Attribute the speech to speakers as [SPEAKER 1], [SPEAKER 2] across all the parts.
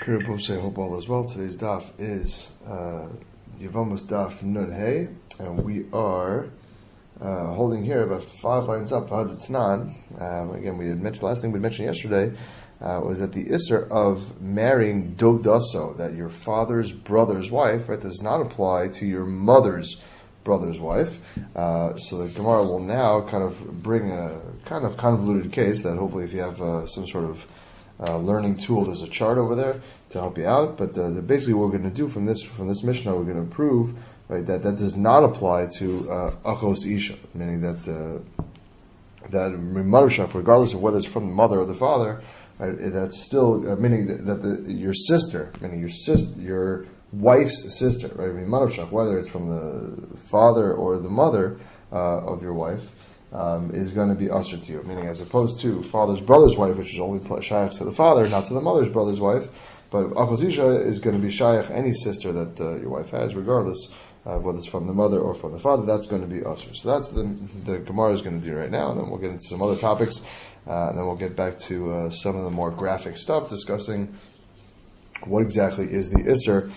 [SPEAKER 1] Kiribose, hope all is well. Today's daf is Yevamos daf Nun Hey, and we are holding here about 5 lines up. Again, we had mentioned, last thing we mentioned yesterday was that the Isser of marrying Dogdaso, that your father's brother's wife, right, does not apply to your mother's brother's wife. So the Gemara will now kind of bring a kind of convoluted case that hopefully if you have some sort of learning tool, there's a chart over there to help you out. But basically, what we're going to do from this Mishnah, we're going to prove, right, that does not apply to Achos Isha, meaning that Marushach, regardless of whether it's from the mother or the father, right, that's still meaning that your sister, meaning your wife's sister, right, Marushach, whether it's from the father or the mother of your wife, is going to be usher to you, meaning as opposed to father's brother's wife, which is only shaykh to the father, not to the mother's brother's wife, but Achos Isha is going to be shaykh any sister that your wife has, regardless of whether it's from the mother or from the father. That's going to be usher. So that's the Gemara is going to do right now, and then we'll get into some other topics, and then we'll get back to some of the more graphic stuff, discussing what exactly is the Isser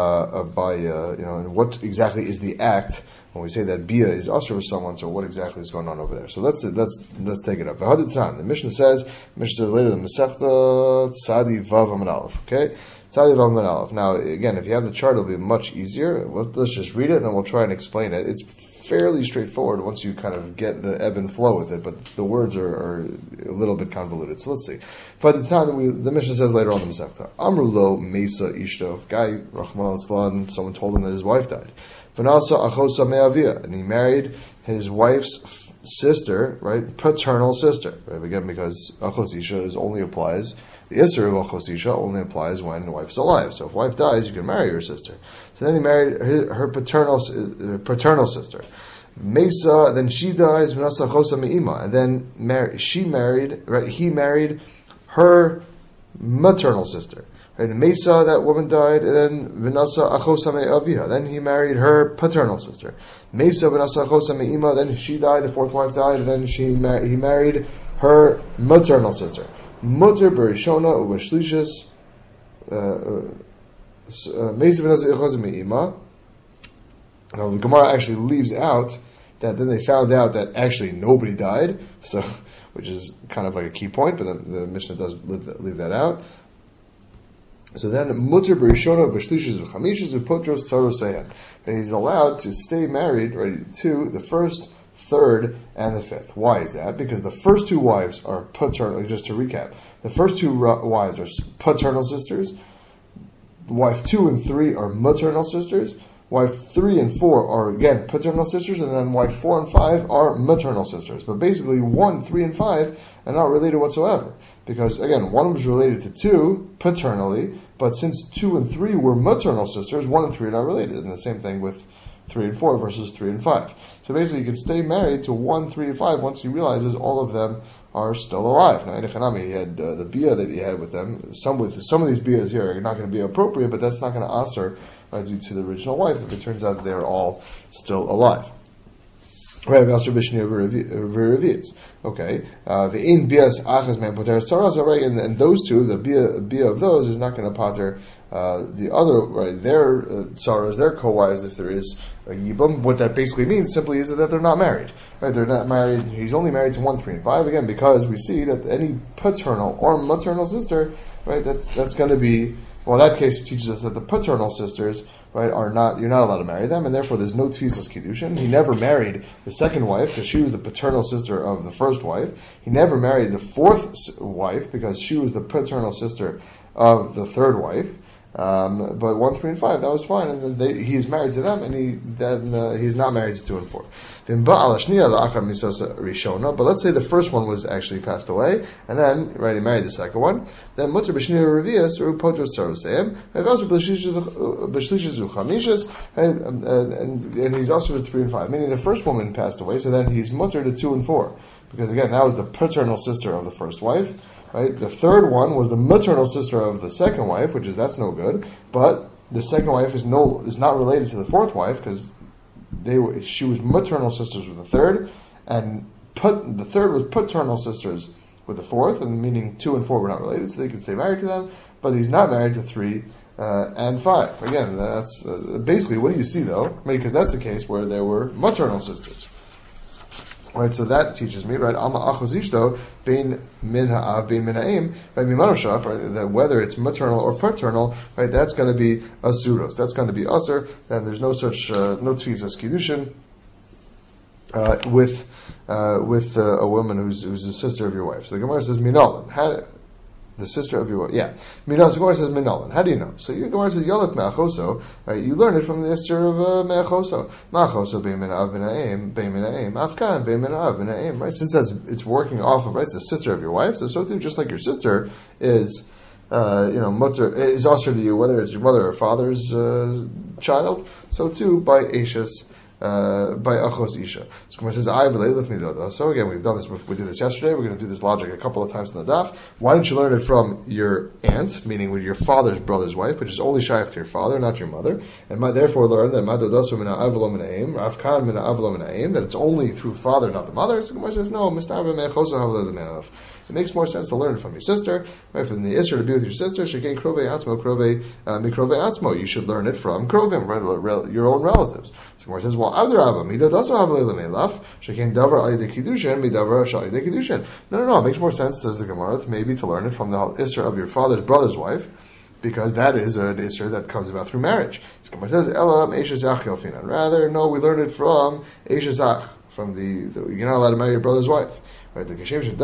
[SPEAKER 1] and what exactly is the act when we say that Bia is usher with someone. So what exactly is going on over there? So let's take it up. The Mishnah says later the Masechta Tzadi Vav Amud Aleph. Okay, Tzadi Vav Amud Aleph. Now again, if you have the chart, it'll be much easier. Let's just read it and then we'll try and explain it. It's fairly straightforward once you kind of get the ebb and flow with it, but the words are a little bit convoluted. So let's see. By the time the Mishnah says later on in the Masechta, Amru lo Mesa Ishtov, guy Rahman al-Islan, someone told him that his wife died. V'nasa achosa me'avia, and he married his wife's sister, right, paternal sister, right? Again, because Achos Isha only applies, the Isser of Achos Isha only applies when the wife's alive. So if wife dies, you can marry your sister. So then he married her paternal sister. Mesa, then she dies, v'nasa achosa me'ima, and then he married her maternal sister. Right, Mesa, that woman died, and then Vinasa Achosa Me'aviha. Then he married her paternal sister. Mesa Vinasa Achosa Me'ima. Then she died, the fourth wife died, and then he married her maternal sister. Mutter Berishona Uvashlishis Mesa Vinasa Achosa Me'ima. Now the Gemara actually leaves out that then they found out that actually nobody died, so which is kind of like a key point, but the Mishnah does leave that out. So then, mutter b'rishona v'shlishis v'chamishis v'potros tzaroseyan. And he's allowed to stay married, right, to the first, third, and the fifth. Why is that? Because the first two wives are paternal. Just to recap, the first two wives are paternal sisters. Wife 2 and 3 are maternal sisters. Wife 3 and 4 are again paternal sisters, and then wife 4 and 5 are maternal sisters. But basically, 1, 3, and 5 are not related whatsoever. Because, again, 1 was related to 2 paternally, but since 2 and 3 were maternal sisters, 1 and 3 are not related. And the same thing with 3 and 4 versus 3 and 5. So basically, you can stay married to 1, 3, and 5 once he realizes all of them are still alive. Now, in Echanami, he had the bia that he had with them. Some of these bias here are not going to be appropriate, but that's not going to answer due to the original wife if it turns out they're all still alive. Right, okay. The in bias achas man poter saras, right, and those two, the bia of those is not going to pater the other, right, their saras, their co-wives, if there is a yibum. What that basically means simply is that they're not married, right? They're not married. He's only married to 1, 3, and 5 again because we see that any paternal or maternal sister, right, that's going to be, well, that case teaches us that the paternal sisters, right, you're not allowed to marry them, and therefore there's no tfisas kiddushin. He never married the second wife because she was the paternal sister of the first wife. He never married the fourth wife because she was the paternal sister of the third wife. But 1, 3, and 5, that was fine, and then he's married to them, and he's not married to 2 and 4. But let's say the first one was actually passed away, and then, right, he married the second one. Then mutter b'shnei revius or potros tzaroseim, and also b'shlishis uchamishis, and he's also with 3 and 5. Meaning the first woman passed away, so then he's mutter to 2 and 4, because again, that was the paternal sister of the first wife. Right, the third one was the maternal sister of the second wife, that's no good. But the second wife is not related to the fourth wife because she was maternal sisters with the third, and the third was paternal sisters with the fourth, and meaning 2 and 4 were not related, so they could stay married to them, but he's not married to 3 and 5. Again, that's basically, what do you see though? Because that's the case where there were maternal sisters. Right, so that teaches me, right, Alma achos ishto, bein min ha'av, bein min ha'im, right, mimanoshach, right, that whether it's maternal or paternal, right, that's going to be asuros, that's going to be usur, and there's no such, no tfisas kiddushin, with a woman who's a sister of your wife. So the Gemara says, minolan, the sister of your wife. Yeah. Minolan, the Gemara says, minolan. How do you know? So the Gemara says, yolef me'achoso, right? You learn it from the sister of me'achoso. Ma'achoso bein mina'av bena'im, bein mina'im, afkan bein mina'av bena'im, right? Since it's working off of, right, it's the sister of your wife, so too, just like your sister is, mutter, is also to you, whether it's your mother or father's child, so too, by Ashes, by Achos Isha. So Gemara says, I v'leilef midoda. So again, we've done this. We did this yesterday. We're going to do this logic a couple of times in the daf. Why didn't you learn it from your aunt, meaning with your father's brother's wife, which is only shaykh to your father, not your mother, and therefore learn that madodasu mina avlo minaim, afkan mina avlo minaim, that it's only through father, not the mother. So Gemara says, no, mistava me'achoso havle le'me'av. It makes more sense to learn it from your sister, right? From the Isser to be with your sister, shekei krovei atzmo, krovei mikrovei atzmo. You should learn it from krovim, right? Your own relatives. So Gemara says, well, other Abba, midodasu havle le'me'laf, shekei davar ayde kiddushin, midavar shayde kiddushin. No. It makes more sense, says the Gemara, to learn it from the Isser of your father's brother's wife, because that is an Isser that comes about through marriage. So Gemara says, Elam Eisha Zach Yelfinan. Rather, no, we learn it from Eisha Zach, from you're not allowed to marry your brother's wife. Right? The shekain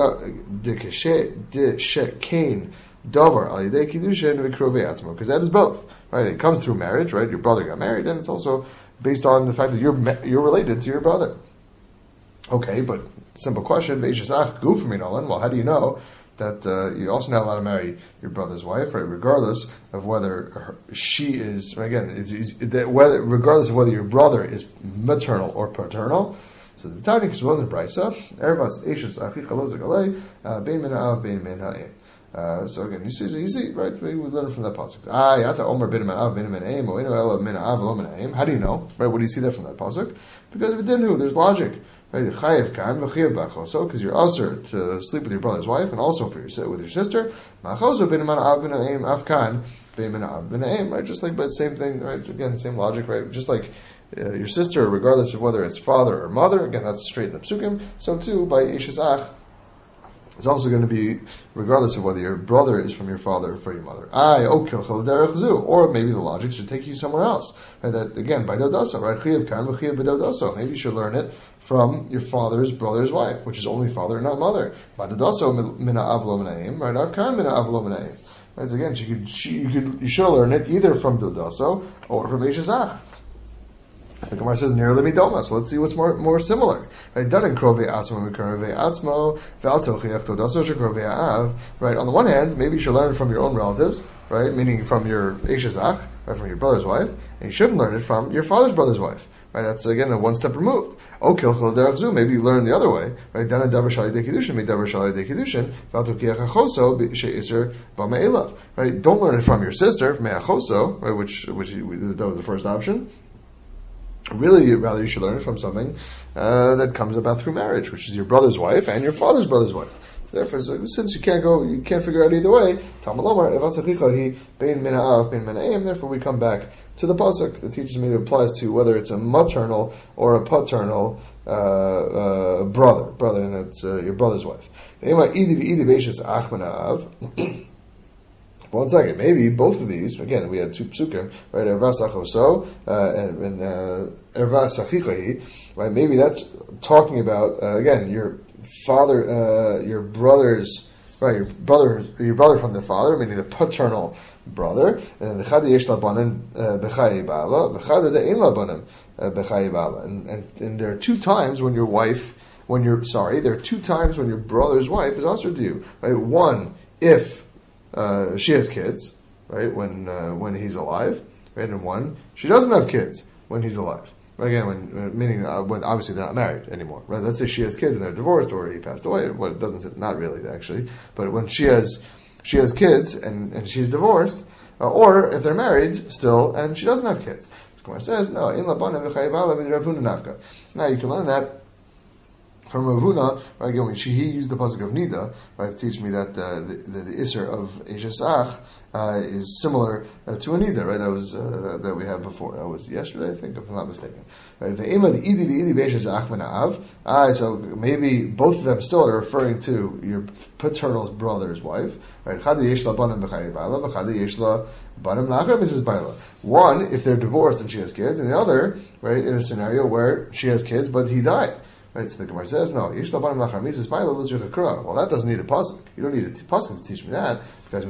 [SPEAKER 1] davar al yedei kiddushin v'krovei atzmo, because that is both. Right? It comes through marriage. Right? Your brother got married, and it's also based on the fact that you're related to your brother. Okay, but simple question: Ve'ishasach gu for minolan. Well, how do you know that you're also not allowed to marry your brother's wife, right? Regardless of whether she is, again, regardless of whether your brother is maternal or paternal. So the Tanya Kisvon the Brisa, Ervas Eishas Achicha Lozik Alei, Bein Mina'av, Bein Min Ha'im. So again, you see, right? We learn from that pasuk. Yata Omer Bein Mina'av, Bein Min Ha'im, Oinu Ela Mina'av, Lo Min Ha'im. How do you know? Right? What do you see that from that pasuk? Because if it didn't, there's logic. Right? Chayev Kan, V'Chayev B'Achoso, because you're usher to sleep with your brother's wife, and also with your sister. Ma'achoso Bein Mina'av, Bein Ha'im, Afkan, Bein Mina'av, Bein Ha'im. Right? Just like, but same thing, right? So again, same logic, right? Just like your sister, regardless of whether it's father or mother, again, that's straight in the psukim, so too, by Ishazach, it's also going to be, regardless of whether your brother is from your father or from your mother. Or maybe the logic should take you somewhere else. And that, again, by Dodaso, right? Maybe you should learn it from your father's brother's wife, which is only father, not mother. By Dodaso, mina avlo minaim, right? Avkan mina avlo minaim. Right? So again, you should learn it either from Dodaso or from Ishazach. The Gemara says nearly midoma. So let's see what's more similar. Right, done in krovei atzmo mikrovei atzmo ve'al tochiach todaso shekrovei ha'av. Right, on the one hand, maybe you should learn it from your own relatives, right, meaning from your Eishazach, right, from your brother's wife, and you shouldn't learn it from your father's brother's wife. Right, that's again a one step removed. Maybe you learn the other way. Right, dana davar shalei de kiddushin, mi davar shalei de kiddushin, ve'al tochiach achoso she'iser b'ma'elav. Right, don't learn it from your sister, from me'achoso, right, which that was the first option. Really, rather, you should learn it from something that comes about through marriage, which is your brother's wife and your father's brother's wife. Therefore, since you can't figure out either way, therefore we come back to the pasuk that teaches me it applies to whether it's a maternal or a paternal brother, and it's your brother's wife. One second, maybe both of these, again, we had two psukim, right, Ervas Achoso, and Ervas Achichahi, right, maybe that's talking about, again, your father, your brother's, right, your brother from the father, meaning the paternal brother, and the Chadi Yesh Labanan B'chai Ba'ala, the Chadi De'en Labanan B'chai Ba'ala, and there are two times when there are two times when your brother's wife is also to you, right, one, if she has kids, right, when he's alive, right, and one, she doesn't have kids when he's alive. Again, meaning when obviously they're not married anymore, right? Let's say she has kids and they're divorced or he passed away. Well, it doesn't say, not really actually, but when she has kids and she's divorced, or if they're married still and she doesn't have kids. The Gemara says, no, in labana v'chayiv ala v'Rav Huna nafka. Now you can learn that From Ravuna, right, again, he used the pasuk of Nida, right, to teach me that the Isser of Eishes Ach is similar to a Nida, right? That was that we had before. That was yesterday, I think, if I'm not mistaken. Right? So maybe both of them still are referring to your paternal brother's wife, right? One, if they're divorced and she has kids, and the other, right, in a scenario where she has kids but he died. Right, so the Gemara says, no, well, that doesn't need a pasuk. You don't need a pasuk to teach me that, because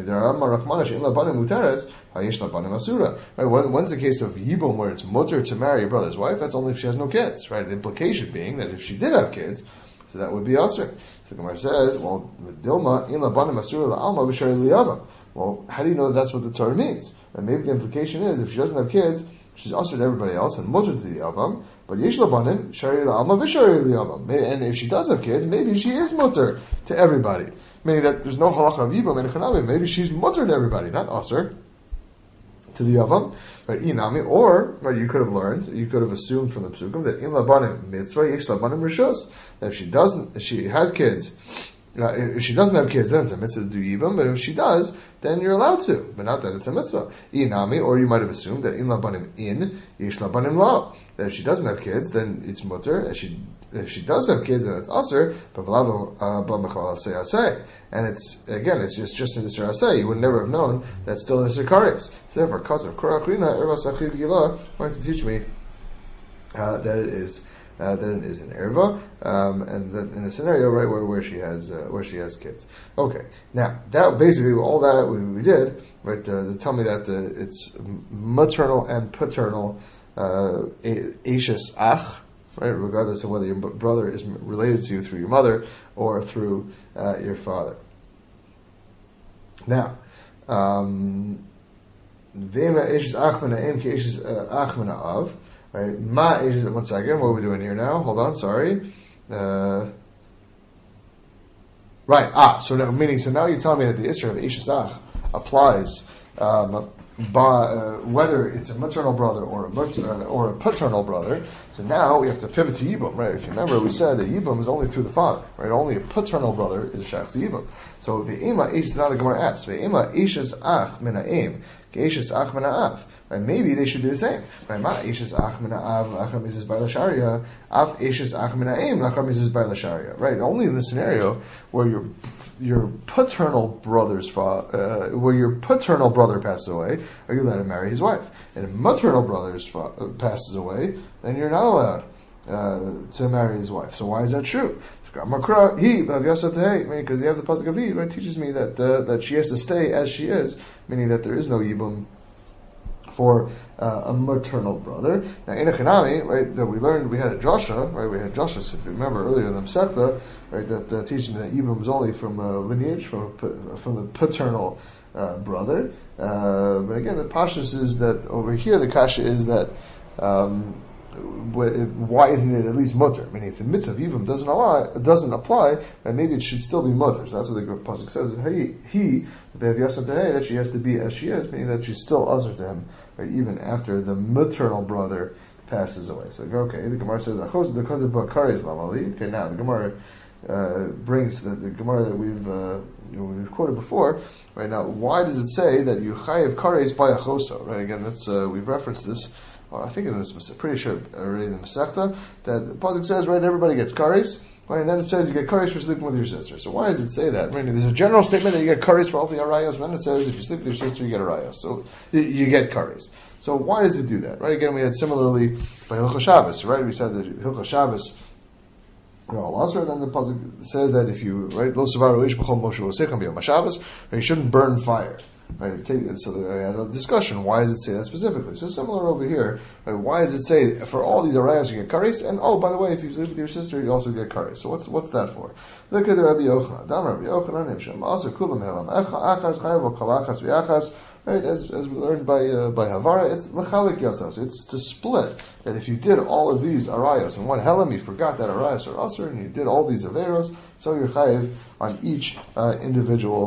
[SPEAKER 1] right, when's the case of yibum where it's mutter to marry your brother's wife? That's only if she has no kids, right? The implication being that if she did have kids, so that would be usher. So the Gemara says, well, well, how do you know that that's what the Torah means? And maybe the implication is, if she doesn't have kids, she's usher to everybody else and mutter to the Avam, but yesh labanim shari la'alma v'shari li'avam. And if she does have kids, maybe she is mutter to everybody. Meaning that there's no halacha of yibum and chanamim. Maybe she's mutter to everybody, not usher to the Avam. Right, inami, or right, you could have assumed from the psukim that in labanim mitzvah yesh labanim rishos. That if she has kids. If she doesn't have kids, then it's a mitzvah to do yibam. But if she does, then you're allowed to. But not that it's a mitzvah. Inami, or you might have assumed that in labanim yesh labanim lao. That if she doesn't have kids, then it's mutter. If she does have kids, then it's aser. And it's just in Isser Aseh. You would never have known that's still in Isser Kares. So therefore, because of Korachrina, Erva Sachiv Gila, wanted to teach me that it is an erva, and that in a scenario right where she has kids. Okay, now that basically all that we did, right? To tell me that it's maternal and paternal Eishes Ach, right? Regardless of whether your brother is related to you through your mother or through your father. Now, V'ema Eishes Ach Min Ha'em Ki Eishes Ach Min Ha'av. Right, ma is 1 second. What are we doing here now? Hold on, sorry. Right. So now you're telling me that the Isra of Eishes Ach applies whether it's a maternal brother or a paternal brother. So now we have to pivot to Yibum, right? If you remember, we said that Yibum is only through the father, right? Only a paternal brother is shach to Yibum. So the Ema Eishes, now the Gemara asks, the Ema Eishes Ach Min Ha'em, Eishes Ach Min Ha'av. Right, maybe they should do the same. Right, ma Eishes Ach Min Ha'av Acham Mizis Bai L'Sharia, Av Eishes Ach Min Ha'em Acham Mizis Bai L'Sharia. Right, only in the scenario where your paternal brother passes away, are you allowed to marry his wife? And if maternal brother passes away, then you're not allowed to marry his wife. So why is that true? Because you have the pasuk of he, right, teaches me that she has to stay as she is, meaning that there is no yibum for a maternal brother. Now, in a Chanami, right, that we learned, we had a Joshua, right, so if you remember earlier in the Masechta, right, that teaches me that Yibum was only from lineage, from the paternal brother. But again, the pashtus is that over here, the kasha is that why isn't it at least mutter? Meaning, if the mitzvah of Yibum doesn't apply, then maybe it should still be mutter. So that's what the pasuk says. That she has to be as she is, meaning that she's still usher to him, right, even after the maternal brother passes away. So okay, the Gemara says okay, now the Gemara brings the Gemara that we've quoted before. Right now, why does it say that you chayev kares by achoso? Right, again, that's we've referenced this. I think in this, pretty sure already in the Masechta, that the pasuk says, right, everybody gets kares. Right, and then it says you get kares for sleeping with your sister. So why does it say that? Right, there's a general statement that you get kares for all the arayos, and then it says if you sleep with your sister, you get arayos. So you get kares. So why does it do that? Right, again, we had similarly by Hilchos Shabbos, right? We said that Hilchos Shabbos, also, then the pasuk says that if you, right, lo savaru ish b'chol moshe v'osechem b'yom HaShabbos, you shouldn't burn fire. Right, so I had a discussion. Why does it say that specifically? So similar over here. Right, why does it say for all these arayos you get kares? And by the way, if you sleep with your sister, you also get kares. So what's that for? Look at the Rabbi Yochanan. Dam Rabbi Yochanan nimsham. Also kulam helam achas chayav kalachas v'achas. Right, as we learned by Havara, it's lechalik yatzos. It's to split. That if you did all of these arayos and one helam, you forgot that arayos are aser, and you did all these averos, so you're chayiv on each individual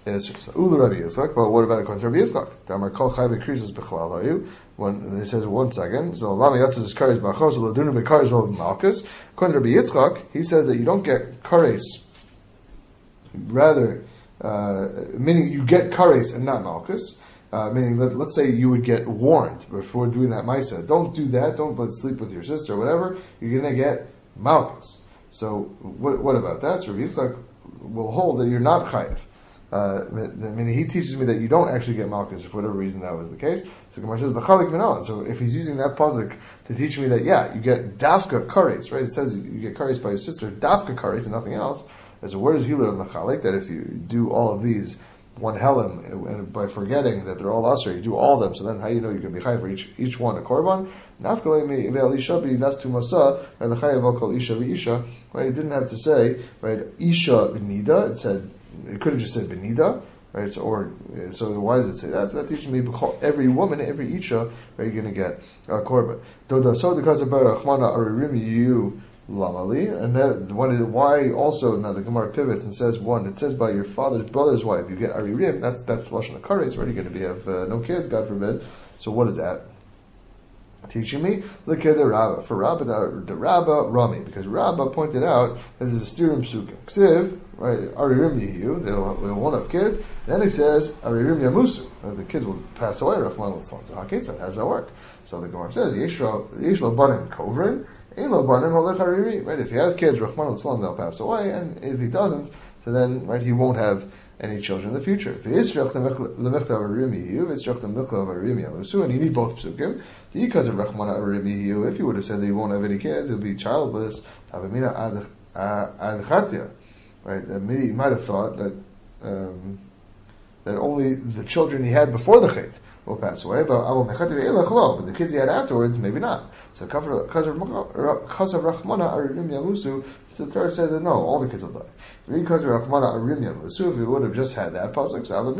[SPEAKER 1] Ulu Rabbi Yitzchak, but what about according to Rabbi Yitzchak? Damar kol chayve krisos b'chlal hayu. When he says 1 second, so lama yatzis is kares b'achos, ladunu b'kares v'malchus. According to Rabbi Yitzchak, he says that you don't get kares, rather, meaning you get kares and not malchus. Meaning, let's say you would get warned before doing that ma'isa. Don't do that. Don't let's sleep with your sister or whatever. You're going to get malchus. So what about that? So Rabbi Yitzchak will hold that you're not chayiv. Meaning he teaches me that you don't actually get malchus if for whatever reason that was the case. So Gemara says the chalik minon. So if he's using that pasuk to teach me that you get dafka kares, right? It says you get kares by your sister, dafka kares and nothing else. And so where does he learn the chalik that if you do all of these one helam and by forgetting that they're all asr, you do all of them. So then how you know you can be chayiv for each one a korban? Nafkalei ve'al isha that's tu masa and the chayiv al kol isha v'isha. Right? It didn't have to say right isha v'nida. It said. It could have just said benida, right? So why does it say that? So that teaches me every woman, every isha, right, you're going to get a korban. So because of barachmana aririmi lamali, and that why also now the Gemara pivots and says it says by your father's brother's wife you get aririm. That's lashon hakares, right? You're going to have no kids, God forbid. So what is that? Teaching me, look at the Rabbah. For Rabbah, the Rabbah Rami, because Rabbah pointed out that there's a stirum psukim. Ksiv, right? Aririm yiyu, they won't have kids. Then it says Aririm yamusu, the kids will pass away. Rahman al-San. So how does that work? So the Gemara says Yeshlo banim kovrin, ein lo banim holech hariri. Right? If he has kids, Rahman al-San, they'll pass away, and if he doesn't, so then he won't have any children in the future. If and you need both psukim, because of Rachmana Arimiyu, if you would have said that he won't have any kids, he'll be childless. Right? He might have thought that only the children he had before the chait will pass away, but the kids he had afterwards, maybe not. So because of Rachmana Arim Yamusu, the Torah says that no, all the kids will die. Because of Rachmana Arim Yamusu, if we would have just had that pasuk,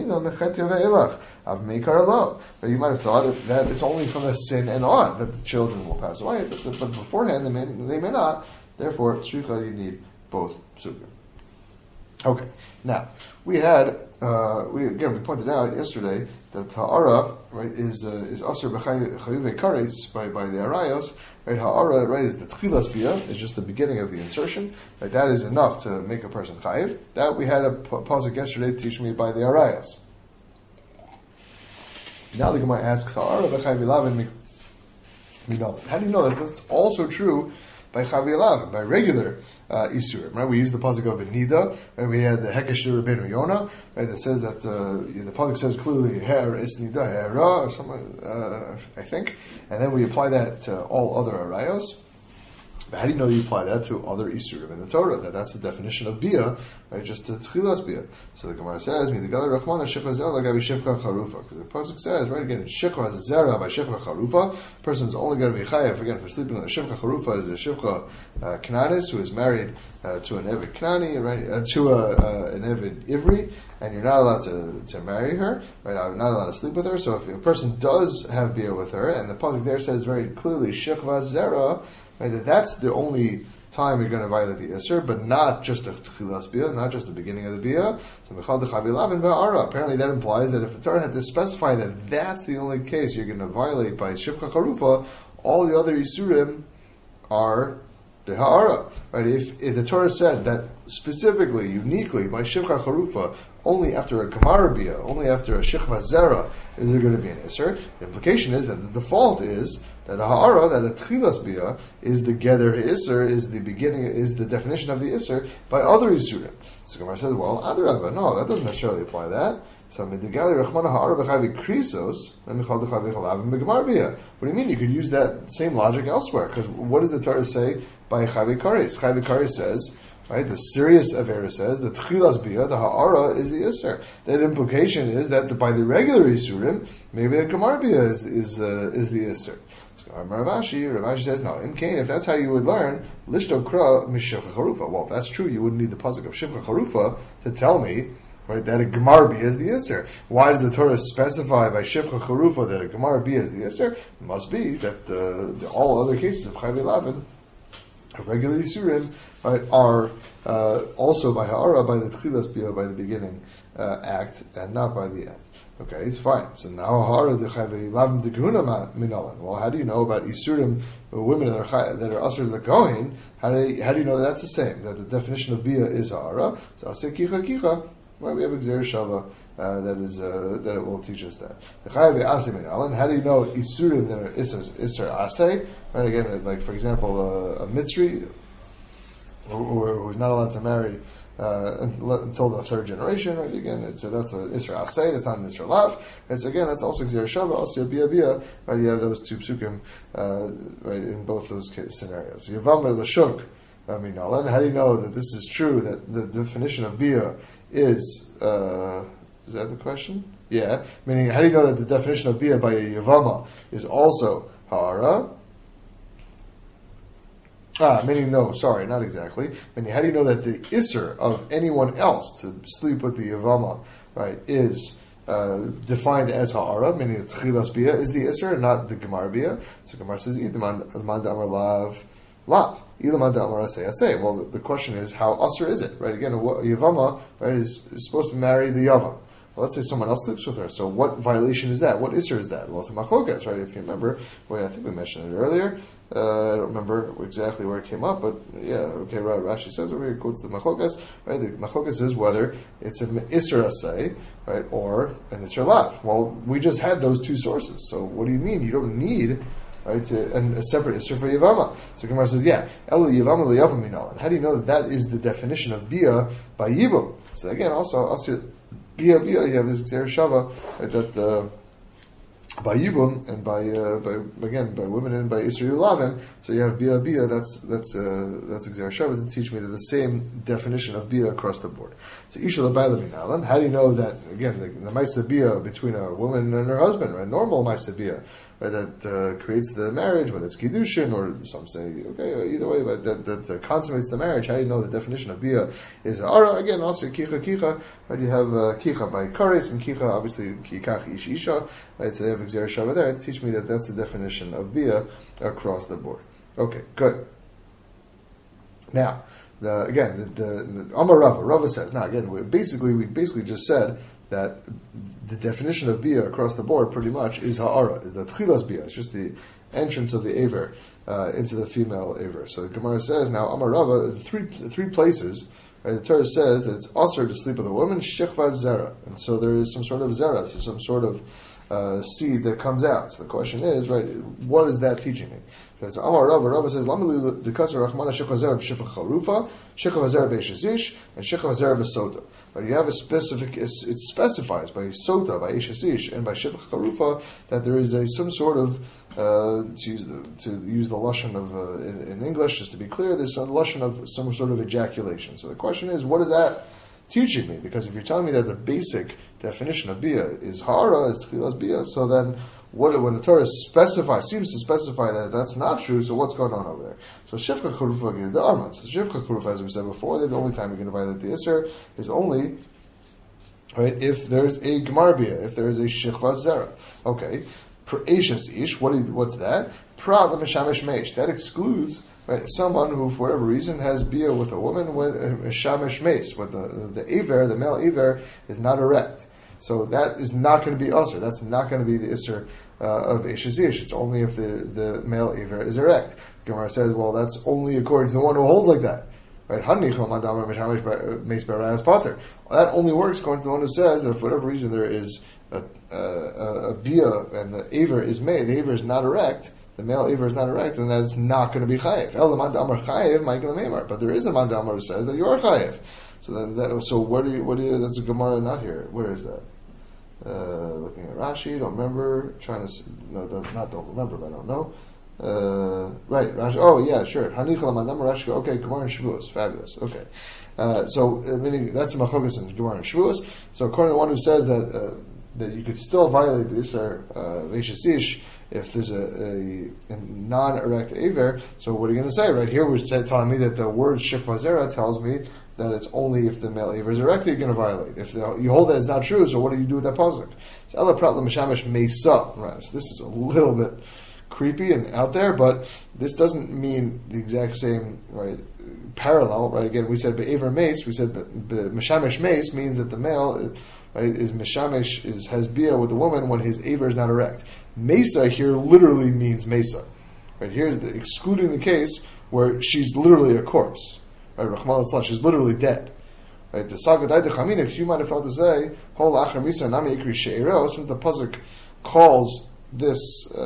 [SPEAKER 1] but you might have thought that it's only from the sin and on that the children will pass away, but beforehand they may not. Therefore, tzricha, you need both psukim. Okay, now we had we pointed out yesterday that ha'ara, right, is asur b'chayuve kares by the arayos. Right, ha'ara, right, is the tchilas bia, is just the beginning of the insertion. Right, that is enough to make a person chayiv. That we had a pasuk yesterday to teach me by the arayos. Now the Gemara asks ha'ara b'chayuve lavin minon. How do you know that that's also true by Chavielav, by regular Isurim, right? We use the pasuk of Benida, right? We had the Hekesh Rabbeinu Yonah, right? That says that the pasuk says clearly Her is Nida Hera or something, I think, and then we apply that to all other arayos. But how do you know you apply that to other Isurim in the Torah? That's the definition of Bia, right? Just the Tchilas Bia. So the Gemara says, because the pasuk says, right, again, Shifcha has a Zera by Shifcha Charufa. The person's only going to be chayav, again, for sleeping. Shifcha Charufa is a Shifcha Kananis who is married to an Evid Knani, right, to an Evid Ivri, and you're not allowed to marry her, right? I'm not allowed to sleep with her. So if a person does have Bia with her, and the pasuk there says very clearly, Shifcha Zera, right, that's the only time you're going to violate the Isser, but not just the Tchilas Bia, not just the beginning of the Bia. So apparently that implies that if the Torah had to specify that that's the only case you're going to violate by Shifcha Charufa, all the other Isurim are the Ha'ara. Right? If the Torah said that specifically, uniquely, by Shifcha Charufa, only after a Gemara Bia, only after a Shechva Zera, is there going to be an Isser, the implication is that the default is that a ha'ara, that a tchilas bia, is the geder isser, is the beginning, is the definition of the isser by other isurim. So Gemara says, well, adrabah, no, that doesn't necessarily apply that. So midigali rachmana ha'ara b'chavi krisos, and michal d'chavi chalavim b'gemar bia. What do you mean? You could use that same logic elsewhere, because what does the Torah say by chavi kares? Chavi kares says, right, the serious avera says the tchilas bia, the ha'ara, is the isser. That implication is that by the regular isurim, maybe a gemar bia is the isser. Ravashi says, no, in Cain, if that's how you would learn, Lishto Kra Mishivcha Charufa. Well, if that's true, you wouldn't need the pasuk of Shivcha Charufa to tell me, right, that a Gemar Bia is the Isser. Why does the Torah specify by Shivcha Charufa that a Gemar Bia is the Isser? It must be that all other cases of Chayv Lavin, of regular Yisurim, right, are also by Ha'ara, by the Tchilas Bia, by the beginning act and not by the end. Okay, it's fine. So now, well, how do you know about isurim, women that are asur the kohen? How do you know that's the same? That the definition of bia is hara. So I'll say kicha. Well, we have a gzer shava that it will teach us that. How do you know isurim that are isur asay? Right, again, like for example, a mitzri who's not allowed to marry until the third generation, right? Again, that's an Isra Asay, that's not an Isra Lav. And so again, that's also Gzer Shava, also Bia Bia, right? You have those two psukim, right, in both those scenarios. Yavama Lashuk, Minalan. How do you know that this is true, that the definition of Bia is that the question? Yeah. Meaning, how do you know that the definition of Bia by a Yavama is also Hara? Meaning no, sorry, not exactly. Meaning, how do you know that the Isser of anyone else to sleep with the Yavama, right, is defined as Ha'ara, meaning the Tchilas Bia is the Isser, not the Gemar Bia. So Gemar says, Idaman Amar Lav. Well, the question is, how Asr is it, right? Again, Yavama, right, is supposed to marry the Yavam. Well, let's say someone else sleeps with her. So what violation is that? What Isser is that? Well, it's a machlokas, right? If you remember, I think we mentioned it earlier. I don't remember exactly where it came up, but yeah, okay, right. Rashi says over here, quotes the machlokas, right? The machlokas is whether it's an Isser asay, right, or an Isser lav. Well, we just had those two sources. So what do you mean? You don't need, right, a separate Isser for Yavama. So Gemara says, yeah, Ela Yavama L'Yavam Minalan. How do you know that is the definition of Bia by Yibum? So again, also Bia, you have this Gzer Shava, right, that by Yibum and by women and by Israel Lavim, so you have Bia, that's Gzer Shava to teach me that the same definition of Bia across the board. So Isha L'Bayla Minalan, how do you know that, again, the Maisa Bia between a woman and her husband, right, normal Maisa Bia, right, that creates the marriage, whether it's Kiddushin or some say, okay, either way, but that consummates the marriage. How do you know the definition of Bia is Ara? Again, also Kicha, right, you have Kicha by Kares, and Kicha, obviously, Kikach Ish Isha, right, so they have Gzer Shava there to teach me that that's the definition of Bia across the board. Okay, good. Now, the Amar Rava says, now again, we basically just said that the definition of Bia across the board pretty much is Ha'ara, is the Tchilas Bia. It's just the entrance of the Aver into the female Aver. So the Gemara says, now Amar Rava, three places, right, the Torah says that it's also to sleep with a woman, Shechva Zera. And so there is some sort of Zera, so some sort of seed that comes out. So the question is, right, what is that teaching me? Because Amar Rava says, Lamali the Kasar Rahmana Shechva Zera b'Shifach Charufa, Shechva Zera b'Eshazish, and Shechva Zera b'Sota. But you have a specific, it specifies by Sota, by Eshazish, and by Shifach Charufa that there is some sort of, to use the lashon of in English, just to be clear, there's some lashon of some sort of ejaculation. So the question is, what is that teaching me? Because if you're telling me that the basic definition of Bia is Hara, is Tchilas Bia, so then when the Torah seems to specify that that's not true, so what's going on over there? So Shifcha Charufa Gid the Arman. So Shifcha Charufa, as we said before, the only time you're going to violate the Isser is only, right, if there's a Gemar Bia, if there is a Shechva Zera. Okay. Eishes Ish, what's that? Pra the Meshamish Meish. That excludes, right, someone who, for whatever reason, has Bia with a woman with a Shamish Meish, but the Aver, the male Aver, is not erect. So that is not going to be Usr. That's not going to be the Isser of Eshazish. It's only if the male Aver is erect. Gemara says, well, that's only according to the one who holds like that. Right? That only works according to the one who says that if for whatever reason there is a Bia and the Aver is made, the Aver is not erect, the male Aver is not erect, then that's not going to be Chayev. But there is a Man Damar who says that you are Chayev. So what do you, that's a Gemara not here. Where is that? Looking at Rashi, don't remember. Don't remember, but I don't know. Right, Rashi. Oh, yeah, sure. Rashi. Okay, Gemara and Shavuos. Fabulous. Okay. So, meaning that's a Machogas and Gemara and Shavuos. So, according to the one who says that you could still violate the Isser Veshasish if there's a non-erect Aver, so what are you going to say? Right here, we're telling me that the word Shekva Zera tells me that it's only if the male Aver is erect that you're going to violate. If you hold that it's not true, so what do you do with that pasuk? It's Ela Prat L'Meshamish Mesa. Right, so this is a little bit creepy and out there, but this doesn't mean the exact same, right, parallel, right? Again, we said be'aver mace, we said meshamesh mace means that the male, right, is meshamesh, has bia with the woman when his aver is not erect. Mesa here literally means mesa. Right, here's excluding the case where she's literally a corpse. Right, Rahman al she's literally dead. Right, the saga daita chaminik, you might have thought to say, Hol achar misa nami ikri she'ero, since the pasuk calls this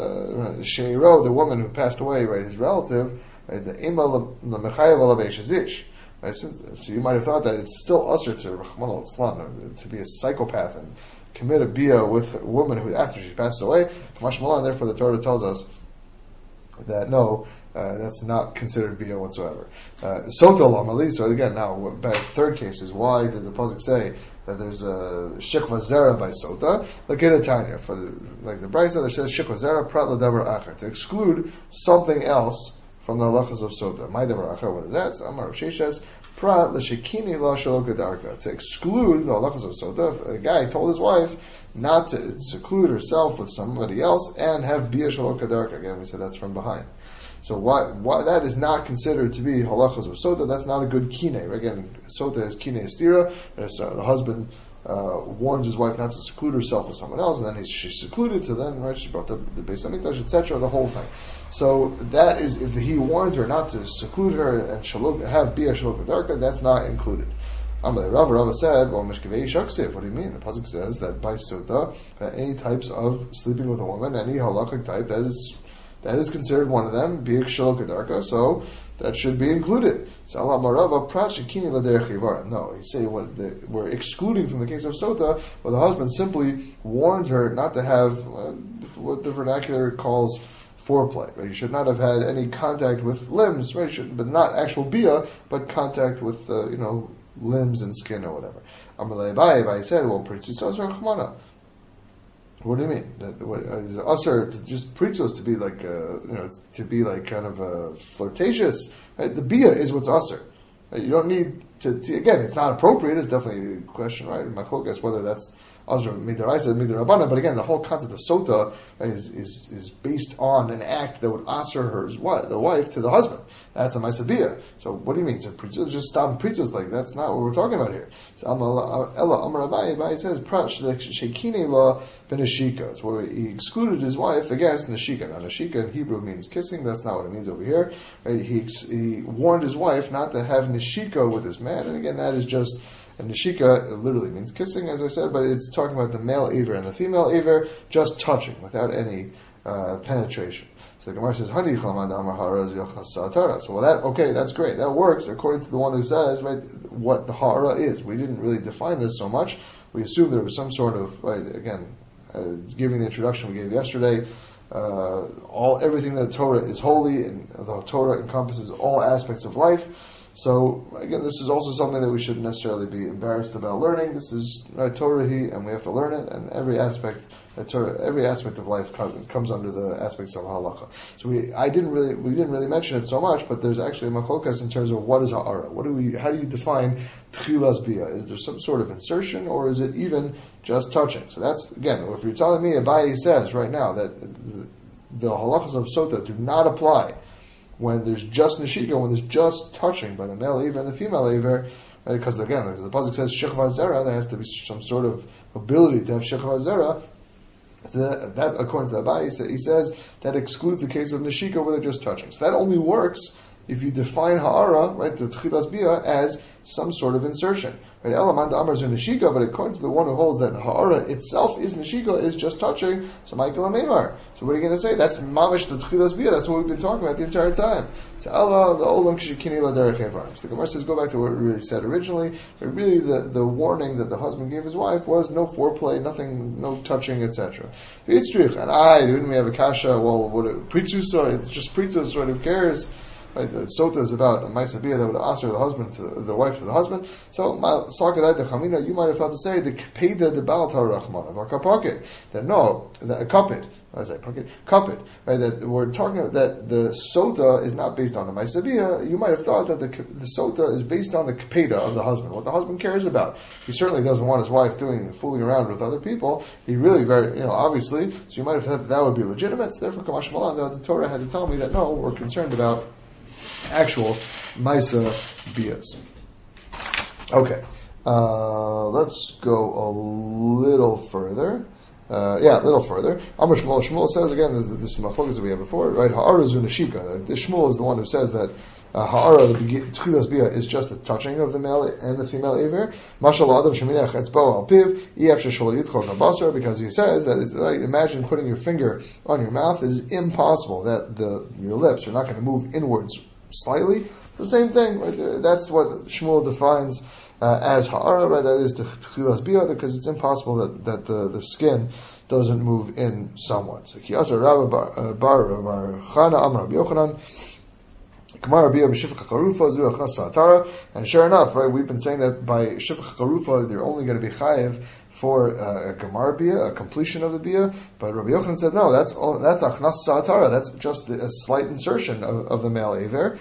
[SPEAKER 1] she'ero, the woman who passed away, right, his relative, right, the ima l'mechayev alabesh zish. Right, so you might have thought that it's still usher to Rahman al to be a psychopath and commit a bia with a woman who after she passes away. Kamash Malan, therefore the Torah tells us that no, that's not considered bia whatsoever. Sota lamali. So again, now back to the third case is why does the pasuk say that there's a shikva zera by sota? Like in a tanya for the brayso that says shikva zera prat l'davar acher, to exclude something else from the halachas of sota. My davar acher, what is that? So Amar Sheshes prat l'shekini la shaloka darka, to exclude the halachas of sota. If a guy told his wife not to seclude herself with somebody else and have bia shaloka darka. Again, we said that's from behind. So why that is not considered to be halachas of sota? That's not a good kine. Again, sota is kine estira. The husband warns his wife not to seclude herself with someone else, and then she's secluded. So then, right, she brought the Beis Hamikdash, etc. The whole thing. So that is if he warned her not to seclude her and have bia shaloka darka, that's not included. Rava said, well, Mishkevei Shaksiv, what do you mean? The pasuk says that by sota, that any types of sleeping with a woman, any halachic type, that is considered one of them, Bi'ik Shaloka Darka, so that should be included. So Allah Marava Prat Shekini Laderech Yivara. No, he's saying we're excluding from the case of sota, where the husband simply warned her not to have what the vernacular calls foreplay. Right? You should not have had any contact with limbs, right? But not actual bia, but contact with limbs and skin or whatever. Amalei Abai said, well, Pritzitzos Rachmana. What do you mean? Is it usher to just pritzos to be like to be like kind of flirtatious? Right? The bia is what's usher. Right? You don't need to again. It's not appropriate. It's definitely a question, right? Machlokas whether that's usher midaraisa midarabana. But again, the whole concept of sota, right, is based on an act that would usher the wife to the husband. That's a maisabia. So what do you mean? So just stop pritzos, like that's not what we're talking about here. So Ella Amar Abai says prash the shekine law benashika. It's where he excluded his wife against nashika. Now nashika in Hebrew means kissing. That's not what it means over here. Right? He warned his wife not to have nashika with this man, and again that is just. And nashika literally means kissing, as I said, but it's talking about the male aver and the female aver just touching without any penetration. So the Gemara says, "Hani chlamad amar ha'ara z'yochnas sa'atara." So that's great. That works according to the one who says, right, what the ha'ara is. We didn't really define this so much. We assumed there was some sort of, right, again, giving the introduction we gave yesterday. Everything that the Torah is holy, and the Torah encompasses all aspects of life. So again, this is also something that we shouldn't necessarily be embarrassed about learning. This is Torah, and we have to learn it. And every aspect of life comes under the aspects of halacha. So we didn't really mention it so much, but there's actually a machlokas in terms of what is ha'ara. How do you define tchilas bia? Is there some sort of insertion, or is it even just touching? So that's again, if you're telling me Abaye says right now that the halachas of sota do not apply when there's just nashika, when there's just touching by the male aver and the female aver, because again, as the pasuk says shechva zera, there has to be some sort of ability to have shechva zera. So that according to Abai, he says that excludes the case of nashika where they're just touching. So that only works if you define ha'ara, right, the tchilas bia, as some sort of insertion. Right, Elamanda Amar zu nashika, but according to the one who holds that ha'ara itself is nashika, is just touching, so Michael Amemar. So what are you going to say? That's mamish the tchilas bia. That's what we've been talking about the entire time. So Allah the olam kishikini la derech evarim. So the Gemara says, go back to what we really said originally. But really, the warning that the husband gave his wife was no foreplay, nothing, no touching, etc. And didn't we have a kasha? Well, what pritzusa? It's just pritzus, right? Who cares? Right? The sota is about a ma'aseh that would ask the husband to the wife to the husband. So you might have thought to say the kpeda de bal tarachman of our kapakit, that no, that a kapit. I say kapit, right? That we're talking about that the sota is not based on the ma'aseh. You might have thought that the sota is based on the kpeda of the husband, what the husband cares about. He certainly doesn't want his wife fooling around with other people. He really obviously. So you might have thought that would be legitimate. So therefore, Kamash Malan, the Torah had to tell me that no, we're concerned about actual Maisa Bias. Okay, let's go a little further. A little further. Amr Shmuel. Shmuel says again, this machlokas that we had before, right? Ha'ara zu neshika. This Shmuel is the one who says that ha'ara, the tchilas bia, is just the touching of the male and the female aver. Mashal adam sheminach etzbo al piv ef sheshol yitchok habasar, because he says that it's right. Imagine putting your finger on your mouth. It is impossible that your lips are not going to move inwards slightly. The same thing, right there. That's what Shmuel defines as ha'ara, right? That is the tchilas bia, because it's impossible that the skin doesn't move in somewhat. So Kiyasa Rabba Bar Chana Amar Rabbi Yochanan Kamar Rabbi B'Shifach Charufa Zu Achnas Satara. And sure enough, right, we've been saying that by Shifach Charufa they're only going to be chayiv for a Gemar Bia, a completion of the Bia. But Rabbi Yochanan said, no, that's Achnas Satara. That's just a slight insertion of the male aver.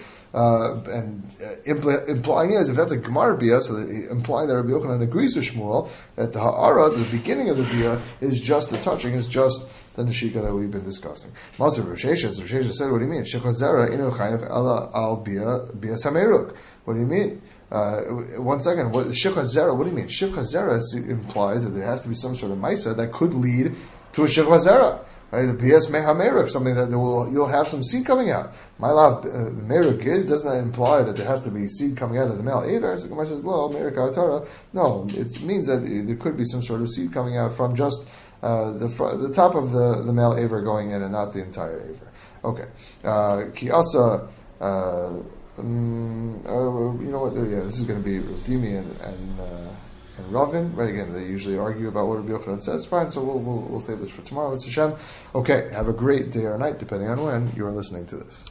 [SPEAKER 1] Implying is, if that's a Gemar Bia, so implying that Rabbi Yochanan agrees with Shmuel, that the Ha'ara, the beginning of the Bia, is just the touching, is just the Neshika that we've been discussing. Maser Roshesha said, what do you mean? Shechazera inu chayev al Bia Sameruk. What do you mean? 1 second. Shifcha Zera, what do you mean? Shifcha Zera implies that there has to be some sort of Maisa that could lead to a Shifcha Zera. Right? The Bias Mehameruk, something that you'll have some seed coming out. My love, Meruk, it does not imply that there has to be seed coming out of the male Aver. So Gemara says, well, Meruk Atara. No, it means that there could be some sort of seed coming out from just the top of the male Aver going in and not the entire Aver. Okay. Kiasa. You know what? Yeah, this is going to be Dimi and Ravin. Right, again, they usually argue about what Rabbi Yochanan says. Fine, so we'll save this for tomorrow. It's Hashem. Okay, have a great day or night, depending on when you are listening to this.